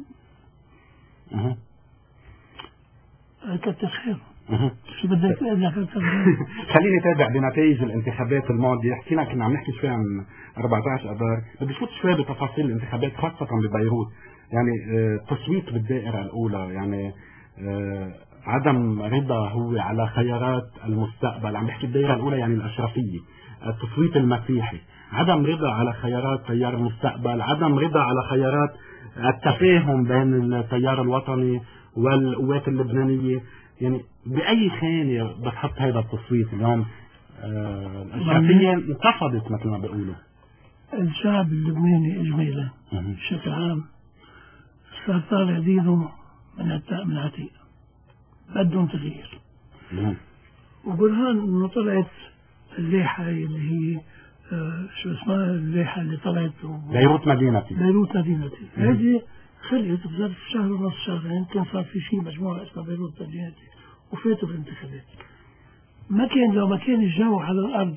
[SPEAKER 2] كتر خير. شو بدك تقول لك؟
[SPEAKER 1] خليني اتابع بنتائج الانتخابات الماضيه. حكينا كنا عم نحكي شوي عن 14 اذار، بدي فوت شوي بتفاصيل الانتخابات خاصه ببيروت. يعني تصويت بالدائره الاولى، يعني عدم رضا هو على خيارات المستقبل. عم بحكي الدائره الاولى يعني الاشرفيه، التصويت المسيحي، عدم رضا على خيارات تيار المستقبل، عدم رضا على خيارات التفاهم بين التيار الوطني والقوات اللبنانيه. يعني بأي خانة بتحط هذا التصويت اليوم؟ الشعبية انتفضت مثل ما بيقولوا.
[SPEAKER 2] الشعب اللبناني إجمالا بشكل عام صار طالع دينه من عتيق، بدهم تغيير. وبرهان انه طلعت اللائحة اللي هي شو اسمها اللائحة اللي طلعت
[SPEAKER 1] بيروت مدينتي.
[SPEAKER 2] هذه خلقت بظرف شهر ونص شهرين كان صار في شيء مجموعة اسمها بيروت مدينتي وفاتوا بالانتخابات. ما كان لو ما كان الجو على الأرض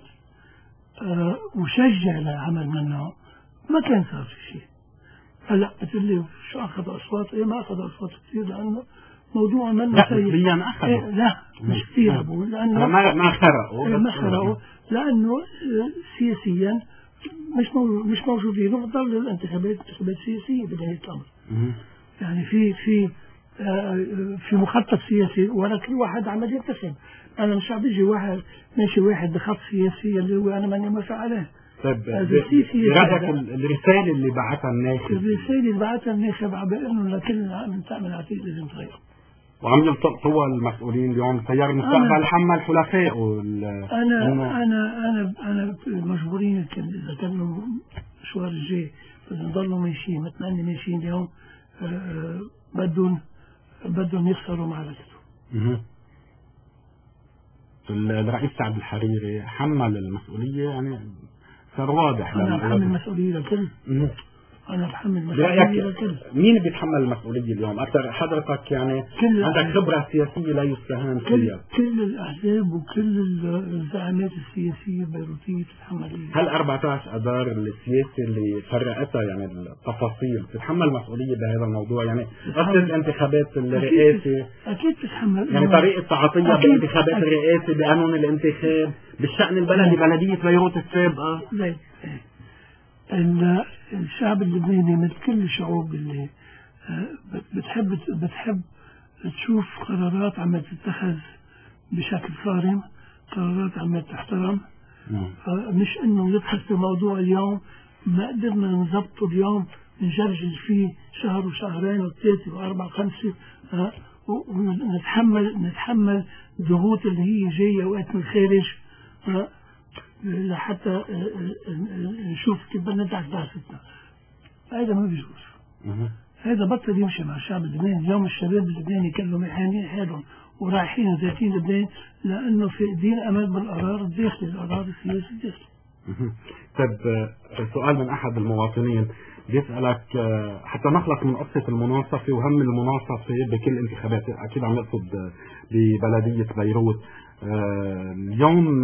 [SPEAKER 2] وشجع لعمل منه ما كان صار في شيء. هلا بتقول لي شو أخذ أصوات؟ ما أخذ أصوات كثير لأنه موضوع منه سيء. لا مش كثير بقول، لأنه
[SPEAKER 1] ما خرقوا
[SPEAKER 2] لأنه سياسيا مش موجودين، وبتضل الانتخابات سياسية بنهاية الأمر. يعني في مخطط سياسي ولا كل واحد عمل ينتخب. أنا مش عم بيجي ماشي واحد بخط سياسي اللي هو أنا ماني موافق عليه.
[SPEAKER 1] طيب برأيك الرسالة اللي بعتها الناخب عم بيقول انه لكل من تعمل عتيق لازم تغير. وعم يلتقطوا المسؤولين اليوم تيار المستقبل حمل حلفائه.
[SPEAKER 2] انا مجبورين اذا كانوا المشوار الجاي بدهم يضلوا ماشيين متمنى ماشيين اليوم بدهم يخسروا معركته.
[SPEAKER 1] الرئيس سعد الحريري حمل المسؤولية، يعني صار واضح.
[SPEAKER 2] أنا حمل المسؤولية للكل. أنا بحمل مسؤولية للكل.
[SPEAKER 1] مين بيتحمل المسؤولية اليوم أكثر؟ حضرتك يعني عندك خبرة سياسية لا يستهان فيها.
[SPEAKER 2] كل الأحزاب وكل الزعامات السياسية البيروتية تتحمل.
[SPEAKER 1] هل 14 أدار السياسة اللي فرقتها يعني التفاصيل تتحمل مسؤولية بهذا الموضوع؟ يعني قصة انتخابات الرئاسة
[SPEAKER 2] أكيد تتحمل،
[SPEAKER 1] يعني طريقة تعاطيها بانتخابات الرئاسة، بقانون الانتخاب، بالشأن البلدي، بلدية بيروت السابقة.
[SPEAKER 2] الشعب اللبناني مثل كل الشعوب اللي بتحب تشوف قرارات عم تتخذ بشكل صارم، قرارات عم تحترم. مش انه نبحث في موضوع اليوم ما قدرنا نضبطه اليوم نجرجل فيه شهر وشهرين وثلاثة وأربعة وخمسة، ونتحمل ضغوط اللي هي جاية وقت من الخارج لحتى نشوف كيف بدنا ندعس دراستنا. هذا ما بيجوز. هذا بطل يمشي مع الشعب اللبناني. اليوم الشباب اللبناني كانوا محامين حالهم ورايحين ذاتين لبنان لأنه في ايدين أمل بالقرار الداخلي، القرار السياسي الداخلي.
[SPEAKER 1] طيب سؤال من أحد المواطنين بيسألك حتى نخلص من قصة المناصفة وهم المناصفة بكل انتخابات، أكيد عم نقصد ببلدية بيروت. اليوم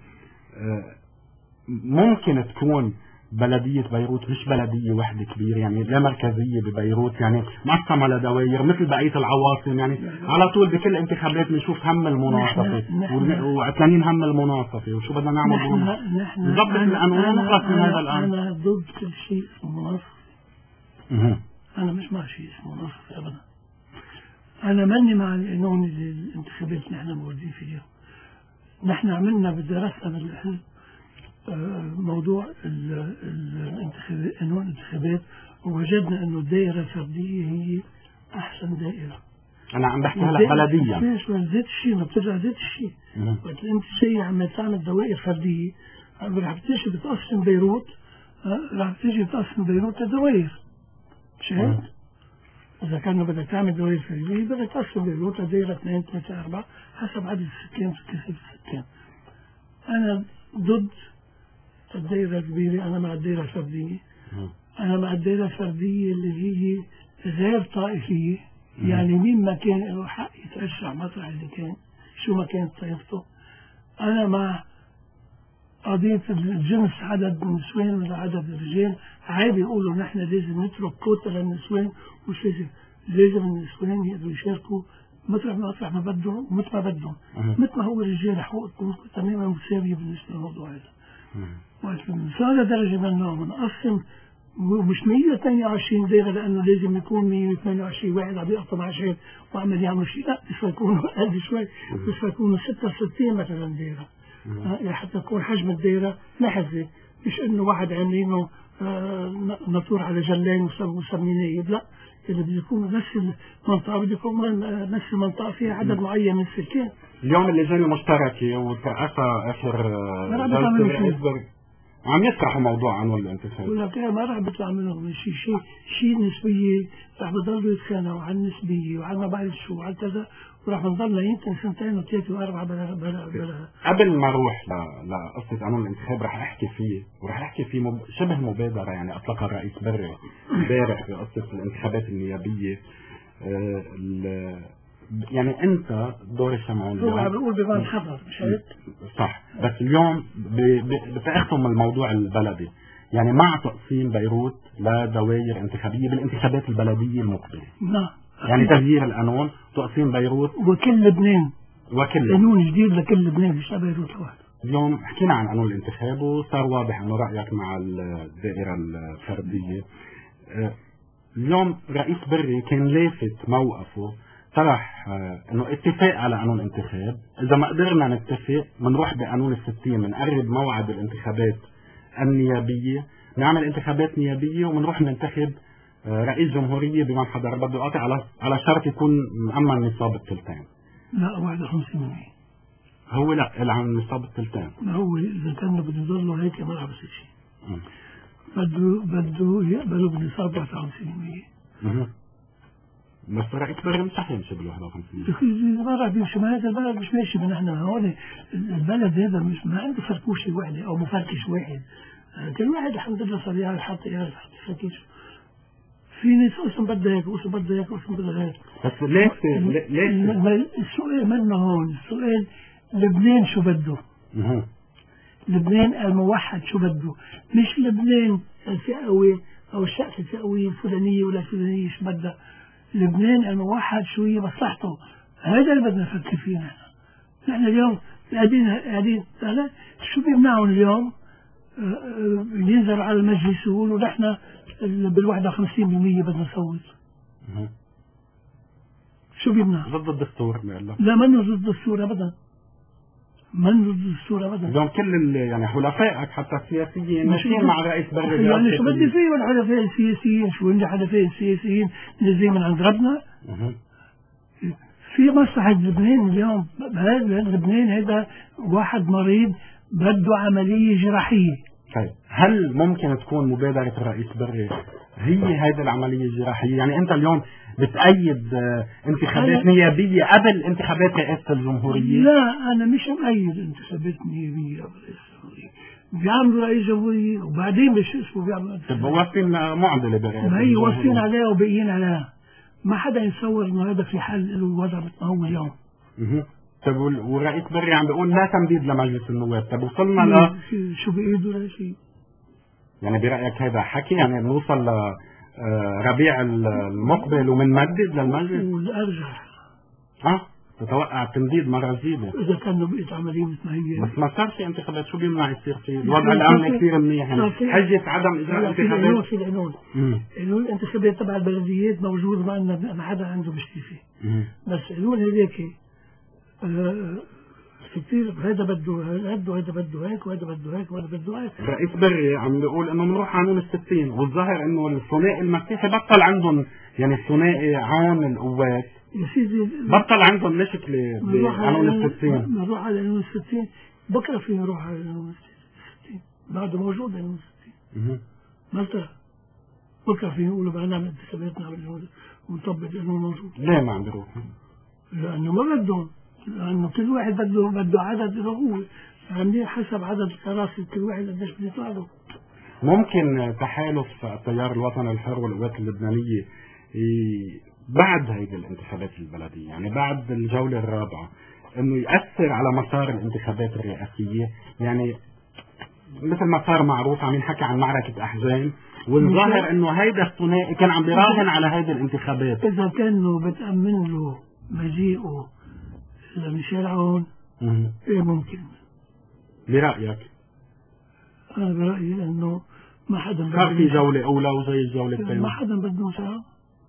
[SPEAKER 1] ممكن تكون بلدية بيروت مش بلدية واحدة كبيرة، يعني لا مركزية ببيروت، يعني مقسمة لدوائر مثل بقية العواصم، يعني على طول بكل انتخابات بنشوف هم المناصفة وعتلانين هم المناصفة، وشو بدنا نعمل؟ نضبط القانون ونخلص من هذا الأمر.
[SPEAKER 2] أنا ضد كل شيء اسمه مناصفة. أنا مش مع شيء اسمه مناصفة أبدا. أنا ماني مع القانون الانتخابات اللي نحن موجودين فيها. نحن عملنا بدراسة بالحزب موضوع قانون الانتخابات، ووجدنا انه الدائرة الفردية هي احسن دائرة.
[SPEAKER 1] انا عم بحكي هلا بلدية.
[SPEAKER 2] ليش ذات الشيء ما بترجع ذات الشيء. وقت انت شيء عم تعمل دوائر فردية رح بتيجي بتقسم بيروت، رح بتيجي بتقسم بيروت لدوائر. مش هيك؟ إذا كان بدك تعمل دوائر فردية بدك تقسم بيروت لدائرة 2 3 4 حسب عدد السكان في كثافة السكان. أنا ضد الدائرة الكبيرة، أنا مع الدائرة الفردية. أنا مع الدائرة الفردية اللي هي غير طائفية، يعني مين ما كان له حق يترشح مطرح اللي كان شو ما كانت طائفته. أنا مع قضية الجنس، عدد النسوان ولا عدد الرجال. عيب يقولوا نحن لازم نترك كوتا للنسوان، وش لازم النسوان يقدروا يشاركوا مطرح ما بدهم ومثل ما بدهم، مثل ما هو الرجال حقوق تكون تماما مساوية بالنسبة للموضوع هذا. وصار درجة منه منقسم مش 122 دائرة لأنه لازم يكون 128 واحد عم يقطع مع شيء وعمل يعمل شيء، لا بس يكونوا أقل شوي، بس يكونوا 66 مثلا دائرة حتى يكون حجم الدائرة محزة، مش إنه واحد عاملينه نطور على جلين وسميناه، لا اللي بده يكون نفس المنطقة بده يكون نفس المنطقة فيها عدد معين من السكان.
[SPEAKER 1] اليوم اللجان المشتركة وترأسها آخر جلسة عم يطرحوا موضوع عنه الانتخاب.
[SPEAKER 2] ولا كده ما راح بيطلع منهم شيء نسبية، راح بضلوا يتخانقوا عن النسبية وعن ما بعرف شو وعن كذا، وراح نضلنا يمكن 2 و3 و4 بلا.
[SPEAKER 1] قبل ما اروح لقصة قانون الانتخاب راح احكي فيه شبه مبادرة يعني اطلقها الرئيس بري امبارح في قصة الانتخابات النيابية. يعني انت دور الشمعون
[SPEAKER 2] هو عم بيقول بيبان حضر مش هيك؟
[SPEAKER 1] صح، بس اليوم بتاخذهم الموضوع البلدي، يعني مع تقسيم بيروت لدوائر انتخابية بالانتخابات البلدية المقبلة.
[SPEAKER 2] نعم،
[SPEAKER 1] يعني تغيير القانون، تقسيم بيروت
[SPEAKER 2] وكل لبنان، قانون جديد لكل لبنان مش بيروت واحد.
[SPEAKER 1] اليوم حكينا عن قانون الانتخاب وصار واضح انه رأيك مع الدائرة الفردية. اليوم رئيس بري كان لافت موقفه، طرح انه اتفاق على قانون انتخاب، اذا ما قدرنا نتفق بنروح بقانون 60 بنقرب موعد الانتخابات النيابية، نعمل انتخابات نيابية وبنروح ننتخب رئيس جمهورية بمن حضر بده يقاطع على شرط يكون مأمن نصاب الثلثين.
[SPEAKER 2] لا 51%.
[SPEAKER 1] هو لا عن نصاب الثلثين.
[SPEAKER 2] هو اذا كانوا بده يضلوا هيك ما راح بصير شيء. بده يقبلوا بنصاب 51%.
[SPEAKER 1] بس رئيس بري مش رح يمشي بال 51%.
[SPEAKER 2] ما راح بيمشي، ما هذا البلد مش ماشي بنحن هون. البلد هذا مش ما عنده فركوشة واحدة أو مفركش واحد. كل واحد الحمد لله صار يعرف حتى يعرف فركش. في ناس اسم بدها هيك واسم بدها هيك واسم بدها هيك.
[SPEAKER 1] بس ليش
[SPEAKER 2] السؤال منا هون، السؤال لبنان شو بده؟ لبنان الموحد شو بده؟ مش لبنان الفئوي او الشقفة الفئوية الفلانية ولا الفلانية شو بدها. لبنان الموحد شو هي مصلحته، هذا اللي بدنا نفكر فيه. نحن اليوم قاعدين شو بيمنعهم اليوم ينزلوا على المجلس يقولوا نحن بالوحدة 50% بدنا نصوت؟ شو بيمنع؟
[SPEAKER 1] ضد الدستور.
[SPEAKER 2] لا منه ضد الدستور ابدا، منه ضد الدستور ابدا.
[SPEAKER 1] اليوم كل يعني حلفائك حتى السياسيين ماشيين مع رئيس بري.
[SPEAKER 2] يعني شو بدي فيه الحلفاء السياسيين؟ شو عندي حلفاء السياسيين نازلين من عند ربنا؟ في مصلحة لبنان اليوم. هذا لبنان هذا واحد مريض بده عملية جراحية.
[SPEAKER 1] طيب هل ممكن تكون مبادرة الرئيس بري هي هذه العملية الجراحية؟ يعني أنت اليوم بتأيد انتخابات نيابية قبل انتخابات رئاسة الجمهورية؟
[SPEAKER 2] لا أنا مش مؤيد انتخابات نيابية قبل رئاسة الجمهورية. بيعملوا رئيس جمهورية وبعدين مش اسمه بيعملوا.
[SPEAKER 1] طب واقفين معضلة برئاسة
[SPEAKER 2] ما هي واقفين عليها وباقيين عليها. ما حدا يتصور إنه هذا في حل له الوضع مثل ما هو اليوم.
[SPEAKER 1] طب والرئيس بري عم بيقول لا تمديد لمجلس النواب. طب وصلنا ل
[SPEAKER 2] شو بإيده ولا شيء؟
[SPEAKER 1] يعني برأيك هذا حكي يعني نوصل لربيع المقبل ومنمدد للمجلس؟
[SPEAKER 2] والأرجح
[SPEAKER 1] تتوقع التمديد مرة جديدة
[SPEAKER 2] إذا كانوا بقيت عملية مثل ما هي.
[SPEAKER 1] بس ما صار في انتخابات، شو بيمنع يصير في الوضع الأمني كثير منيح؟ يعني حجة عدم إجراء انتخابات.
[SPEAKER 2] في القانون الانتخابات تبع البلديات موجود، ما حدا عنده مشكلة فيه. بس قانون هذيك كثير هذا بده هذا وهذا بده هيك وهذا بده هيك وهذا بده هيك.
[SPEAKER 1] رئيس بري عم بيقول انه بنروح قانون ال60، والظاهر انه الثنائي المسيحي بطل عندهم، يعني الثنائي عون القوات
[SPEAKER 2] يا سيدي
[SPEAKER 1] بطل عندهم مشكلة بقانون ال60.
[SPEAKER 2] نروح على قانون ال60 بكره فينا نروح على قانون ال60 بعده موجود قانون ال60 بكره فينا نقولوا بدنا نعمل انتخابات نعمل ونطبق قانون موجود.
[SPEAKER 1] ليه ما عم بيروحوا؟
[SPEAKER 2] لانه ما بدهم، لأنه كل واحد بده عدد له هو عاملين حسب عدد الكراسي كل واحد قديش بده يطلع له.
[SPEAKER 1] ممكن تحالف التيار الوطني الحر والقوات اللبنانية بعد هيدي الانتخابات البلدية، يعني بعد الجولة الرابعة، انه يأثر على مسار الانتخابات الرئاسية؟ يعني مثل ما صار معروف عم ينحكي عن معركة أحزان، والظاهر انه هيدا الثنائي كان عم بيراهن على هيدي الانتخابات.
[SPEAKER 2] إذا كانوا بتأمن له مجيئه لميشيل عون ايه ممكن.
[SPEAKER 1] برأيك؟
[SPEAKER 2] انا برأيي انه ما حدا
[SPEAKER 1] صار في جولة اولى وزي الجولة الثانية
[SPEAKER 2] ما حدا بده ساعة.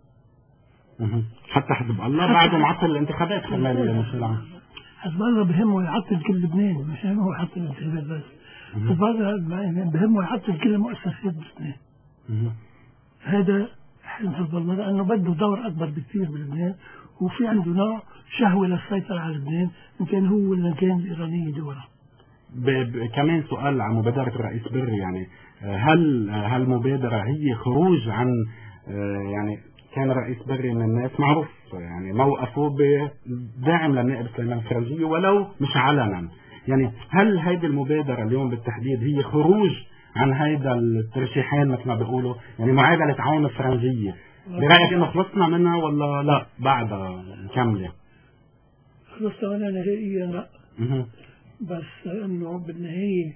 [SPEAKER 1] حتى حزب الله بعده معطل الانتخابات خلال ميشيل عون.
[SPEAKER 2] حزب الله بهمه يعطل كل لبنان، مش هو يعطل الانتخابات بس. حزب الله بهمه يعطل كل المؤسسات بلبنان. هذا حلم حزب الله، لانه بده دور اكبر بكثير بلبنان، وفي عنده نوع شهوة للسيطرة على لبنان، إن كان هو ولا إن كان الإيرانية دورة.
[SPEAKER 1] كمان سؤال عن مبادرة الرئيس بري، يعني هل المبادرة هي خروج عن يعني كان الرئيس بري من الناس معروف يعني موقفه بداعم للنائب سليمان فرنجية ولو مش علنا، يعني هل هيدي المبادرة اليوم بالتحديد هي خروج عن هيدا الترشيحين مثل ما بيقولوا، يعني معادلة عون الفرنجية؟ برأيك انه خلصنا منها ولا لا بعدها مكملة؟
[SPEAKER 2] خلصنا منها نهائيا لا. بس انه بالنهاية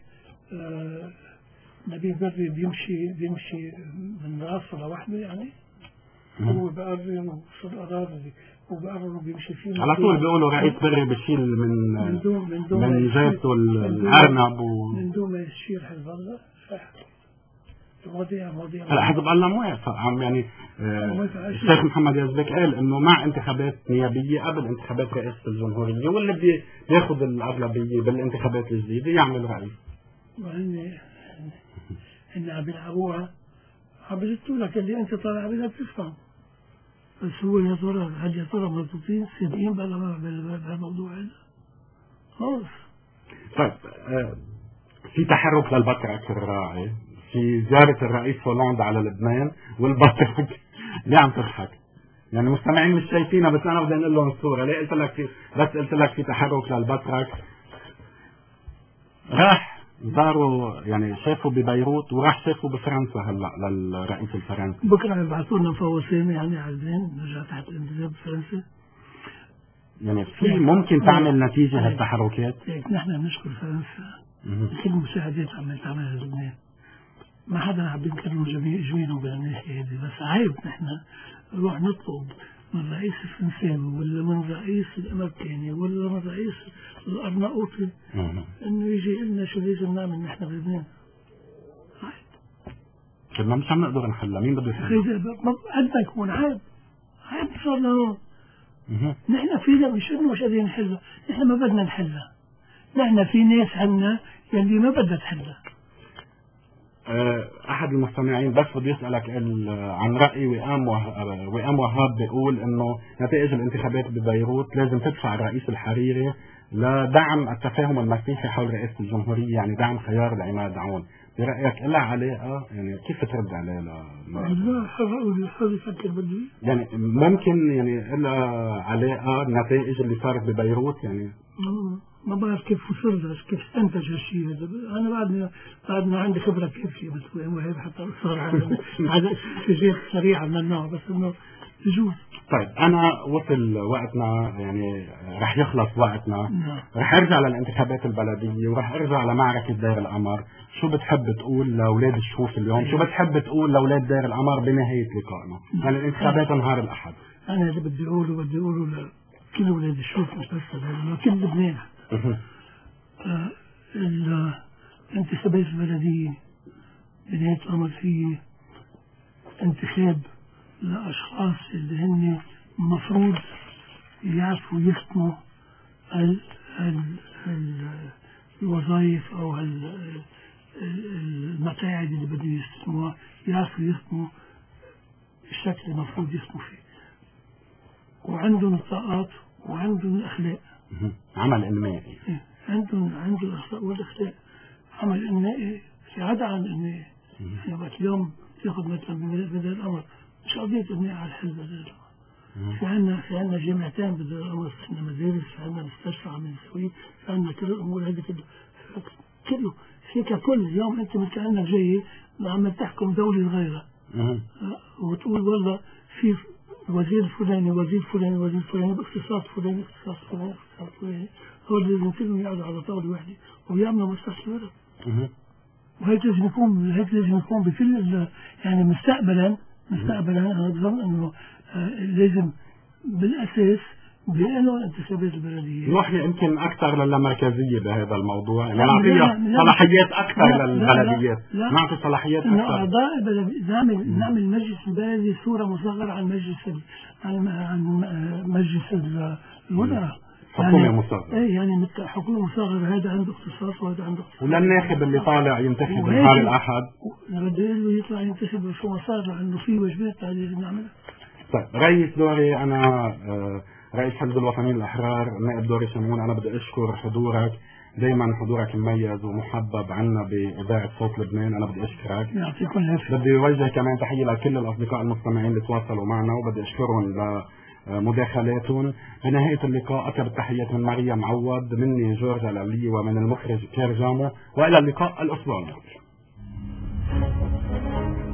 [SPEAKER 2] نبيل بري بيمشي من راسه لوحده، يعني هو بقرر وصل قرار وبقرر بيمشي فيه
[SPEAKER 1] على طول. بيقولوا رئيس بري بشيل من جيبته الارنب
[SPEAKER 2] من دون ما يشيل حزب الله.
[SPEAKER 1] هلا حزب الله موافق، يعني الشيخ محمد يزبك قال انه مع انتخابات نيابيه قبل انتخابات رئاسه الجمهوريه، واللي بياخذ الاغلبيه بالانتخابات الجديده يعمل رئيس.
[SPEAKER 2] هن عم بيلعبوها، عم بيجتوا لك اللي انت طالع بدك تفهم، بس هو يا ترى هل يا ترى مضبوطين صادقين بالموضوع هذا؟ خلص.
[SPEAKER 1] طيب في تحرك للبطرك الراعي في زيارة الرئيس هولاند على لبنان، والبطرك ليه عم تضحك؟ يعني المستمعين مش شايفينها بس انا بدي انقل لهم الصورة. ليه قلت لك في تحرك للبطرك؟ راح زاروا يعني شافوا ببيروت وراح شافوا بفرنسا هلا للرئيس الفرنسي.
[SPEAKER 2] بكره يبعثوا لنا فوسامه يعني عايزين نرجع تحت الانتداب بفرنسا.
[SPEAKER 1] يعني في ممكن تعمل نتيجه هالتحركات.
[SPEAKER 2] نحن بنشكر فرنسا كل المساعدات عم تعملها لبنان. ما حدا عم بينكرم جميلهم بالناحيه هذه، بس عيب نحن نروح نطلب من رئيس الفرنساوي ولا من رئيس الامريكاني ولا من رئيس الارناؤوطي انه يجي لنا شو لازم نعمل نحن بلبنان. عيب.
[SPEAKER 1] كنا مش عم نقدر نحلها، مين بده يحلها؟
[SPEAKER 2] عندنا يكون عيب صار لنا هون. نحن فينا مش انه مش قادرين نحلها، نحن ما بدنا نحلها. نحن في ناس عنا يلي ما بدها تحلها.
[SPEAKER 1] احد المستمعين بس بده يسالك عن راي وئام وهاب، بيقول انه نتائج الانتخابات ببيروت لازم تدفع الرئيس الحريري لدعم التفاهم المسيحي حول رئاسه الجمهوريه، يعني دعم خيار العماد عون. برايك لها علاقه؟ يعني كيف ترد عليه؟
[SPEAKER 2] لا حر يفكر بدي
[SPEAKER 1] يعني ممكن يعني لها علاقه النتائج اللي صارت ببيروت؟ يعني
[SPEAKER 2] ما بعرف كيف وصل كيف استنتج هالشيء هذا. انا بعدنا عندي خبره كافيه بس وهي حتى صار هذا استنتاجات سريعه من النوع، بس انه يجوز.
[SPEAKER 1] طيب انا وصل وقتنا، يعني رح يخلص وقتنا. رح ارجع للانتخابات البلديه ورح ارجع لمعركه دير القمر. شو بتحب تقول لاولاد الشوف اليوم؟ شو بتحب تقول لاولاد دير القمر بنهايه لقائنا؟ يعني الانتخابات نهار الاحد.
[SPEAKER 2] انا اللي بدي اقوله لكل اولاد الشوف مش بس لكل لبنان. الانتخابات البلدية بنهاية الأمر هي انتخاب لأشخاص اللي هن المفروض يعرفوا يخدموا الوظائف أو المقاعد اللي بدهم يستخدموها، يعرفوا يخدموا الشكل المفروض يخدموا فيه، وعندهم الطاقات وعندهم الأخلاق.
[SPEAKER 1] عمل إنمائي.
[SPEAKER 2] عندهم الأخلاق والأخلاق. عمل إنمائي في عدا عن إنمائي. يعني وقت اليوم تاخذ مثلا بدل الأمر مش قضية إنمائي على الحل بدل الأمر. في عنا جامعتين بدل الأمر، في عنا مدارس، في عنا مستشفى عم نسويه، في عنا كل الأمور هذه كله في ككل. اليوم أنت مثل كأنك جاي عم تحكم دولة غيرها وتقول والله في وزير فلاني وزير فلاني وزير فلاني باختصاص فلاني اختصاص فلاني اختصاص فلاني، هو اللي كلهم يقعدوا على طاولة واحدة ويعملوا مصلحة البلد. وهيك لازم يكون بكل يعني مستقبلا أنا بظن إنه لازم بالأساس بأنه الانتخابات البلدية
[SPEAKER 1] نروح يمكن أكثر للمركزية بهذا الموضوع، يعني نعطيها صلاحيات أكثر للبلديات، نعطي صلاحيات أكثر.
[SPEAKER 2] أعضاء نعمل المجلس البلدي صورة مصغرة عن مجلس الوزراء،
[SPEAKER 1] حكومة مصغرة.
[SPEAKER 2] يعني مثل حكومة مصغرة، هذا عنده اختصاص وهذا عنده اختصاص.
[SPEAKER 1] وللناخب اللي طالع ينتخب نهار الأحد
[SPEAKER 2] بدي له يطلع ينتخب شو ما صار، لأنه في واجبات لازم نعملها.
[SPEAKER 1] طيب رئيس دوري، أنا رئيس حزب الوطنيين الأحرار نائب دوري شمعون، أنا بدي أشكر حضورك، دايما حضورك مميز ومحبب عنا بإذاعة صوت لبنان، أنا بدي أشكرك.
[SPEAKER 2] يعطيكم العافية.
[SPEAKER 1] بدي أوجه كمان تحية لكل الأصدقاء المستمعين اللي تواصلوا معنا، وبدي أشكرهم لمداخلاتهم. بنهاية اللقاء أكب التحيات من مريم عوض، مني جورج العلي، ومن المخرج كير جامو، وإلى اللقاء الأسبوع المقبل.